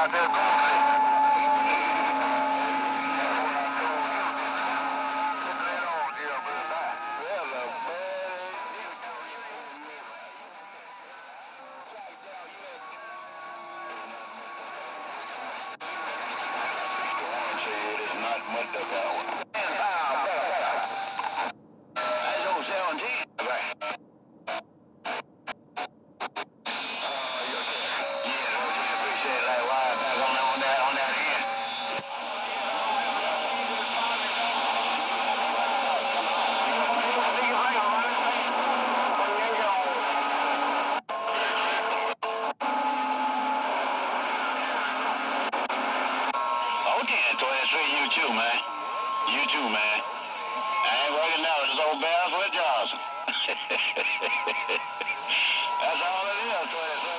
You too, man. You too, man. I ain't working out with this old Barefoot Johnson. That's all it is, 23.